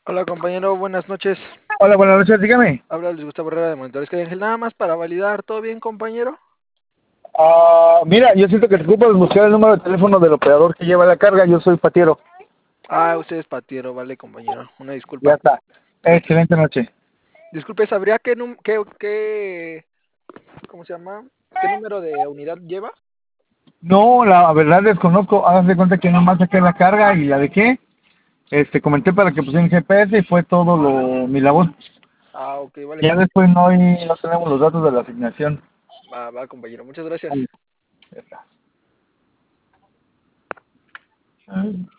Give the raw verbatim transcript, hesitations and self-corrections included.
Hola compañero, buenas noches. Hola, buenas noches, dígame. Habla Luis Gustavo Herrera de Monitores Calle Ángel. Nada más para validar, ¿todo bien compañero? Ah, mira, yo siento que te ocupas buscar el número de teléfono del operador que lleva la carga. Yo soy Patiero. Ah, usted es patiero, vale compañero. Una Ya disculpa. está. Este, Excelente noche. disculpe, ¿sabría qué, num- qué, qué, ¿cómo se llama? ¿Qué número de unidad lleva? No, la verdad desconozco. Háganse de cuenta que nomás saqué la carga y la dejé. Este, comenté para que pusieran G P S y fue todo lo, mi labor. Ah, ok, vale Ya compañero. después no, hay- no tenemos los datos de la asignación. Va, va compañero, muchas gracias. Ahí, ya está.